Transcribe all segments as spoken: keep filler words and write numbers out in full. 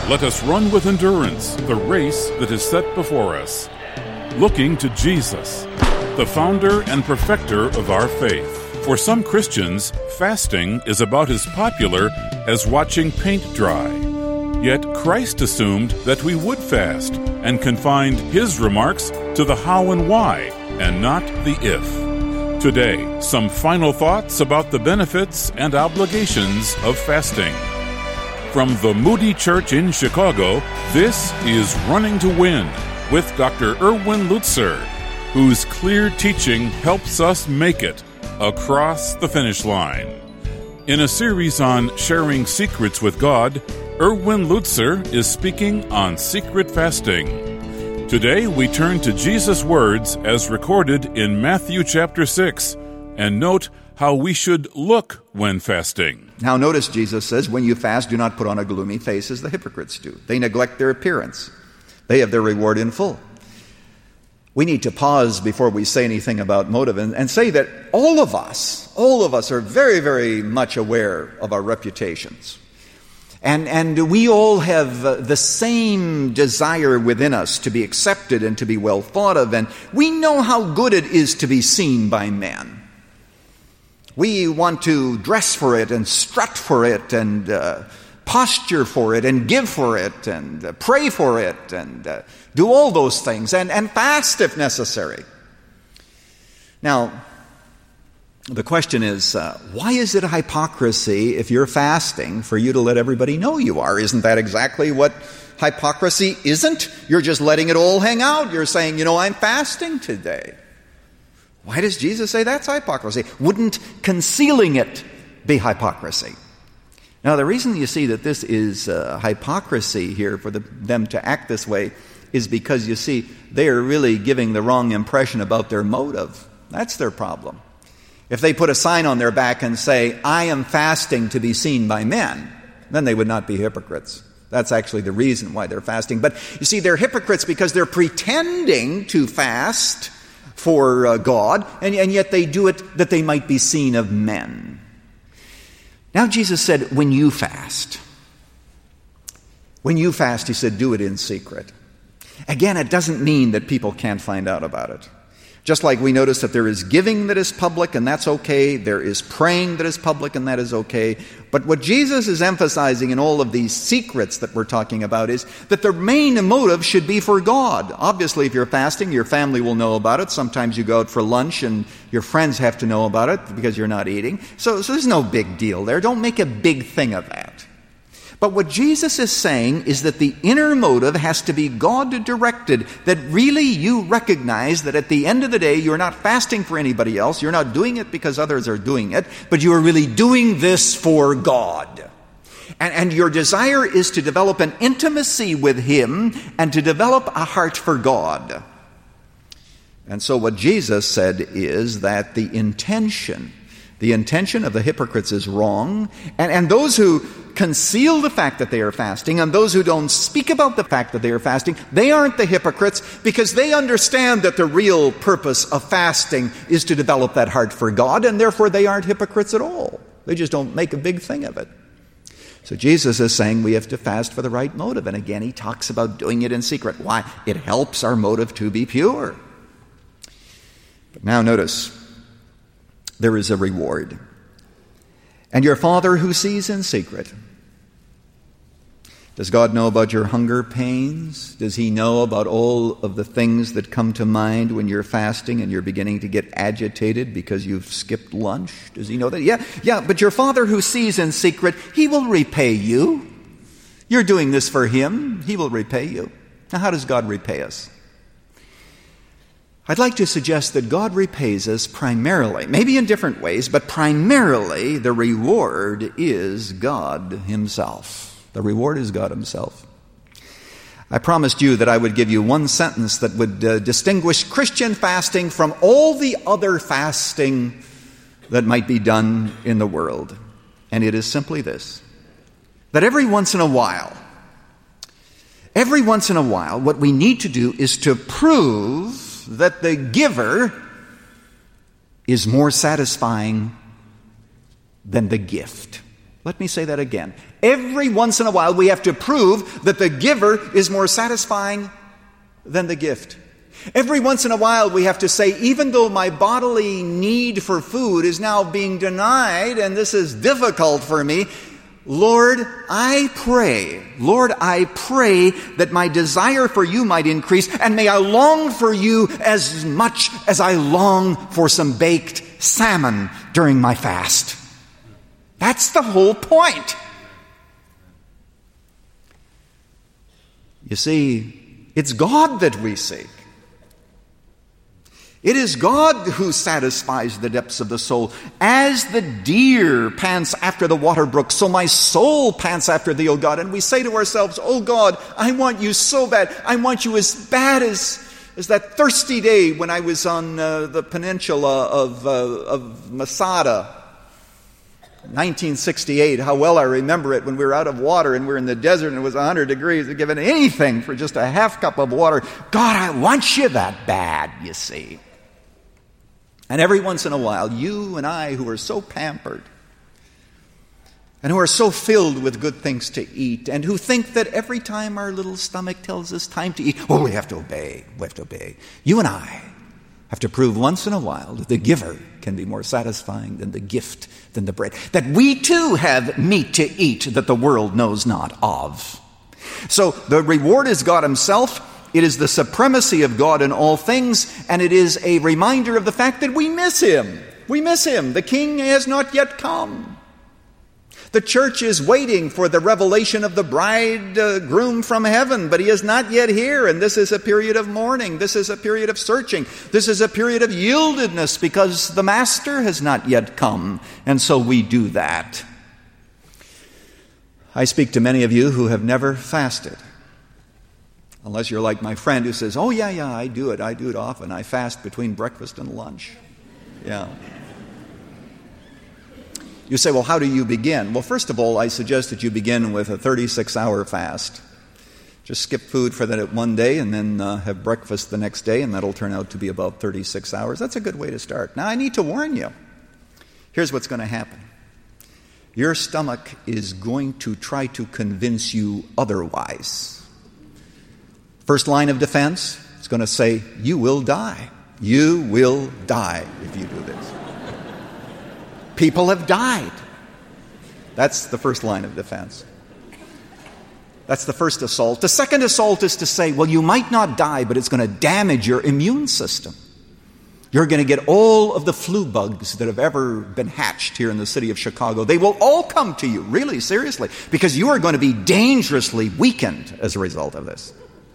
let us run with endurance the race that is set before us, looking to Jesus, the founder and perfecter of our faith. For some Christians, fasting is about as popular as watching paint dry. Yet Christ assumed that we would fast and confined his remarks to the how and why and not the if. Today, some final thoughts about the benefits and obligations of fasting. From the Moody Church in Chicago, this is Running to Win with Doctor Erwin Lutzer, whose clear teaching helps us make it across the finish line. In a series on sharing secrets with God, Erwin Lutzer is speaking on secret fasting. Today we turn to Jesus' words as recorded in Matthew chapter six and note how we should look when fasting. Now notice Jesus says, when you fast, do not put on a gloomy face as the hypocrites do. They neglect their appearance. They have their reward in full. We need to pause before we say anything about motive and, and say that all of us, all of us are very, very much aware of our reputations. And, and we all have uh, the same desire within us to be accepted and to be well thought of, and we know how good it is to be seen by men. We want to dress for it and strut for it and uh, posture for it and give for it and uh, pray for it and uh, do all those things and, and fast if necessary. Now, the question is, uh, why is it a hypocrisy if you're fasting for you to let everybody know you are? Isn't that exactly what hypocrisy isn't? You're just letting it all hang out. You're saying, you know, I'm fasting today. Why does Jesus say that's hypocrisy? Wouldn't concealing it be hypocrisy? Now, the reason you see that this is uh, hypocrisy here for the, them to act this way is because, you see, they are really giving the wrong impression about their motive. That's their problem. If they put a sign on their back and say, I am fasting to be seen by men, then they would not be hypocrites. That's actually the reason why they're fasting. But you see, they're hypocrites because they're pretending to fast for uh, God, and, and yet they do it that they might be seen of men. Now Jesus said, when you fast, when you fast, he said, do it in secret. Again, it doesn't mean that people can't find out about it. Just like we notice that there is giving that is public, and that's okay. There is praying that is public, and that is okay. But what Jesus is emphasizing in all of these secrets that we're talking about is that the main motive should be for God. Obviously, if you're fasting, your family will know about it. Sometimes you go out for lunch, and your friends have to know about it because you're not eating. So, so there's no big deal there. Don't make a big thing of that. But what Jesus is saying is that the inner motive has to be God-directed, that really you recognize that at the end of the day, you're not fasting for anybody else, you're not doing it because others are doing it, but you are really doing this for God. And, and your desire is to develop an intimacy with Him and to develop a heart for God. And so what Jesus said is that the intention, the intention of the hypocrites is wrong, and, and those who conceal the fact that they are fasting, and those who don't speak about the fact that they are fasting, they aren't the hypocrites because they understand that the real purpose of fasting is to develop that heart for God, and therefore they aren't hypocrites at all. They just don't make a big thing of it. So Jesus is saying we have to fast for the right motive, and again he talks about doing it in secret. Why? It helps our motive to be pure. But now notice, there is a reward. And your Father who sees in secret. Does God know about your hunger pains? Does He know about all of the things that come to mind when you're fasting and you're beginning to get agitated because you've skipped lunch? Does He know that? Yeah, yeah, but your Father who sees in secret, He will repay you. You're doing this for Him. He will repay you. Now, how does God repay us? I'd like to suggest that God repays us primarily, maybe in different ways, but primarily the reward is God Himself. The reward is God Himself. I promised you that I would give you one sentence that would uh, distinguish Christian fasting from all the other fasting that might be done in the world. And it is simply this, that every once in a while, every once in a while, what we need to do is to prove that the giver is more satisfying than the gift. Let me say that again. Every once in a while we have to prove that the giver is more satisfying than the gift. Every once in a while we have to say, even though my bodily need for food is now being denied and this is difficult for me, Lord, I pray, Lord, I pray that my desire for you might increase, and may I long for you as much as I long for some baked salmon during my fast. That's the whole point. You see, it's God that we seek. It is God who satisfies the depths of the soul. As the deer pants after the water brook, so my soul pants after thee, O God. And we say to ourselves, oh God, I want you so bad. I want you as bad as, as that thirsty day when I was on uh, the peninsula of, uh, of Masada. nineteen sixty-eight, how well I remember it, when we were out of water and we were in the desert and it was one hundred degrees, I'd given anything for just a half cup of water. God, I want you that bad, you see. And every once in a while, you and I, who are so pampered and who are so filled with good things to eat and who think that every time our little stomach tells us time to eat, oh, we have to obey, we have to obey. You and I have to prove once in a while that the giver can be more satisfying than the gift, than the bread. That we too have meat to eat that the world knows not of. So the reward is God himself. It is the supremacy of God in all things, and it is a reminder of the fact that we miss him. We miss him. The king has not yet come. The church is waiting for the revelation of the bridegroom from heaven, but he is not yet here, and this is a period of mourning. This is a period of searching. This is a period of yieldedness because the master has not yet come, and so we do that. I speak to many of you who have never fasted. Unless you're like my friend who says, oh, yeah, yeah, I do it. I do it often. I fast between breakfast and lunch. Yeah. You say, well, how do you begin? Well, first of all, I suggest that you begin with a thirty-six hour fast. Just skip food for that one day and then uh, have breakfast the next day, and that'll turn out to be about thirty-six hours. That's a good way to start. Now, I need to warn you. Here's what's going to happen. Your stomach is going to try to convince you otherwise. First line of defense, it's going to say, you will die. You will die if you do this. People have died. That's the first line of defense. That's the first assault. The second assault is to say, well, you might not die, but it's going to damage your immune system. You're going to get all of the flu bugs that have ever been hatched here in the city of Chicago. They will all come to you, really, seriously, because you are going to be dangerously weakened as a result of this.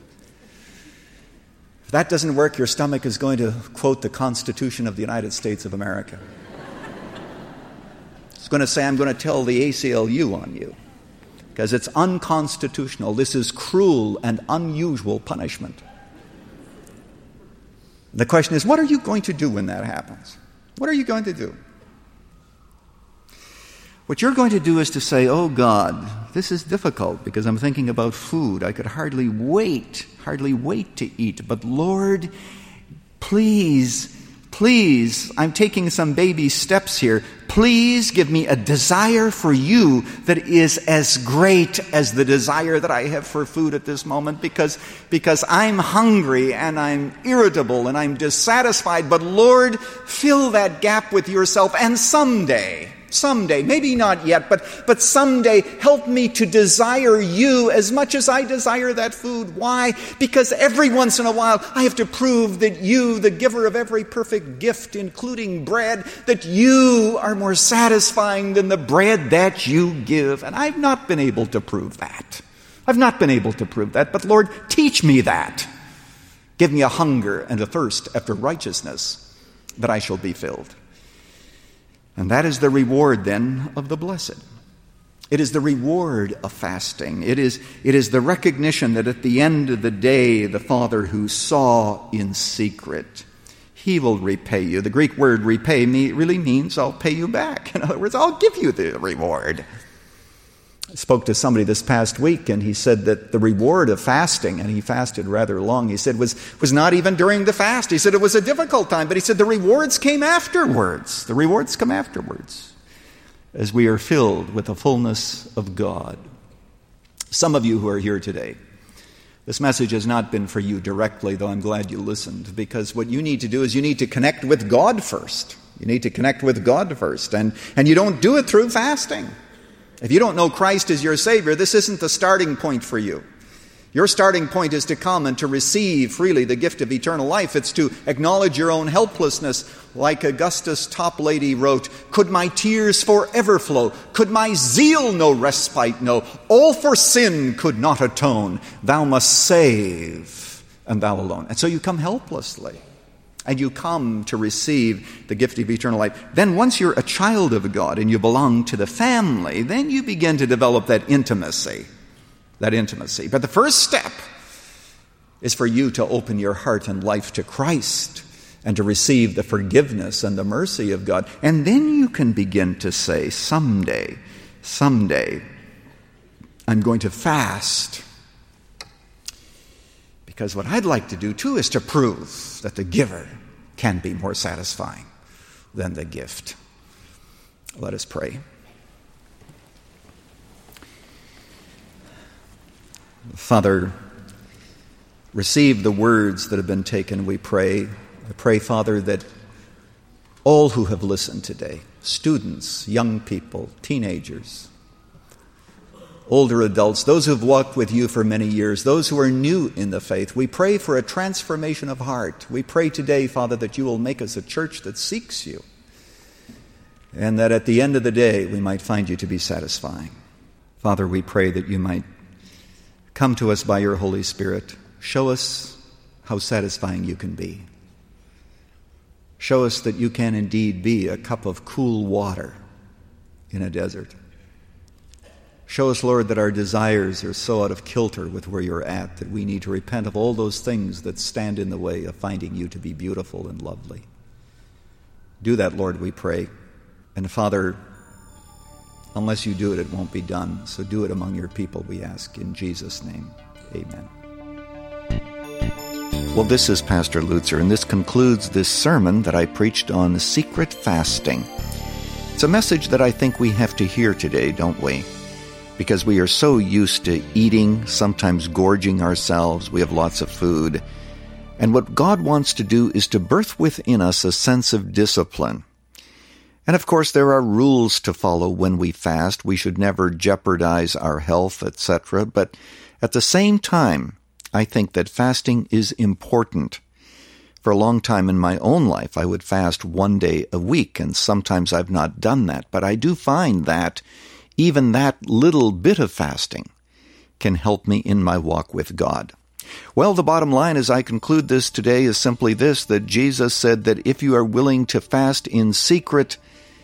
If that doesn't work, your stomach is going to quote the Constitution of the United States of America. It's going to say, I'm going to tell the A C L U on you, because it's unconstitutional. This is cruel and unusual punishment. The question is, what are you going to do when that happens? What are you going to do? What you're going to do is to say, oh God, this is difficult because I'm thinking about food. I could hardly wait, hardly wait to eat. But Lord, please, please, I'm taking some baby steps here. Please give me a desire for you that is as great as the desire that I have for food at this moment, because, because I'm hungry and I'm irritable and I'm dissatisfied. But Lord, fill that gap with yourself, and someday, Someday, maybe not yet, but, but someday, help me to desire you as much as I desire that food. Why? Because every once in a while, I have to prove that you, the giver of every perfect gift, including bread, that you are more satisfying than the bread that you give. And I've not been able to prove that. I've not been able to prove that. But Lord, teach me that. Give me a hunger and a thirst after righteousness, that I shall be filled. And that is the reward, then, of the blessed. It is the reward of fasting. It is, it is the recognition that at the end of the day, the Father who saw in secret, he will repay you. The Greek word repay me really means I'll pay you back. In other words, I'll give you the reward. I spoke to somebody this past week, and he said that the reward of fasting, and he fasted rather long, he said was, was not even during the fast. He said it was a difficult time, but he said the rewards came afterwards. The rewards come afterwards. as we are filled with the fullness of God. Some of you who are here today, this message has not been for you directly, though I'm glad you listened, because what you need to do is you need to connect with God first. You need to connect with God first, and, and you don't do it through fasting. If you don't know Christ as your Savior, this isn't the starting point for you. Your starting point is to come and to receive freely the gift of eternal life. It's to acknowledge your own helplessness. Like Augustus Toplady wrote, "Could my tears forever flow? Could my zeal no respite know? All for sin could not atone. Thou must save, and thou alone." And so you come helplessly, and you come to receive the gift of eternal life. Then once you're a child of God and you belong to the family, then you begin to develop that intimacy. That intimacy. But the first step is for you to open your heart and life to Christ and to receive the forgiveness and the mercy of God. And then you can begin to say, someday, someday, I'm going to fast. Because what I'd like to do too is to prove that the giver can be more satisfying than the gift. Let us pray. Father, receive the words that have been taken, we pray. I pray, Father, that all who have listened today, students, young people, teenagers, older adults, those who have walked with you for many years, those who are new in the faith, we pray for a transformation of heart. We pray today, Father, that you will make us a church that seeks you, and that at the end of the day we might find you to be satisfying. Father, we pray that you might come to us by your Holy Spirit. Show us how satisfying you can be. Show us that you can indeed be a cup of cool water in a desert. Show us, Lord, that our desires are so out of kilter with where you're at that we need to repent of all those things that stand in the way of finding you to be beautiful and lovely. Do that, Lord, we pray. And Father, unless you do it, it won't be done. So do it among your people, we ask. In Jesus' name, amen. Well, this is Pastor Lutzer, and this concludes this sermon that I preached on secret fasting. It's a message that I think we have to hear today, don't we? Because we are so used to eating, sometimes gorging ourselves. We have lots of food. And what God wants to do is to birth within us a sense of discipline. And of course, there are rules to follow when we fast. We should never jeopardize our health, et cetera. But at the same time, I think that fasting is important. For a long time in my own life, I would fast one day a week, and sometimes I've not done that. But I do find that even that little bit of fasting can help me in my walk with God. Well, the bottom line as I conclude this today is simply this, that Jesus said that if you are willing to fast in secret,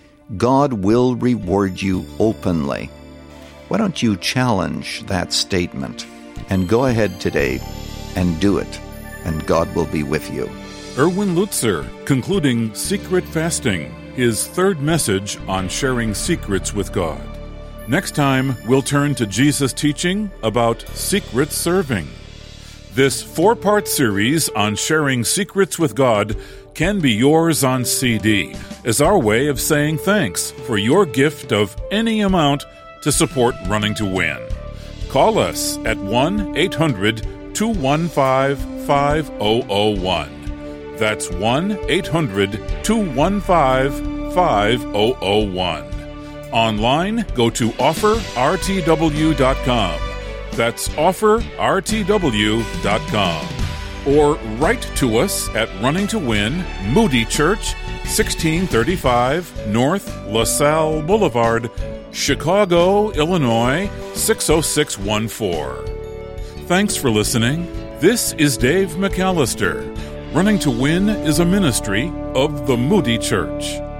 God will reward you openly. Why don't you challenge that statement and go ahead today and do it, and God will be with you. Erwin Lutzer, concluding Secret Fasting, his third message on sharing secrets with God. Next time, we'll turn to Jesus' teaching about secret serving. This four-part series on sharing secrets with God can be yours on C D as our way of saying thanks for your gift of any amount to support Running to Win. Call us at one eight hundred two one five five zero zero one. That's one eight hundred two one five five zero zero one. Online, go to offer r t w dot com. That's offer r t w dot com. Or write to us at Running to Win, Moody Church, sixteen thirty-five North LaSalle Boulevard, Chicago, Illinois, six oh six one four. Thanks for listening. This is Dave McAllister. Running to Win is a ministry of the Moody Church.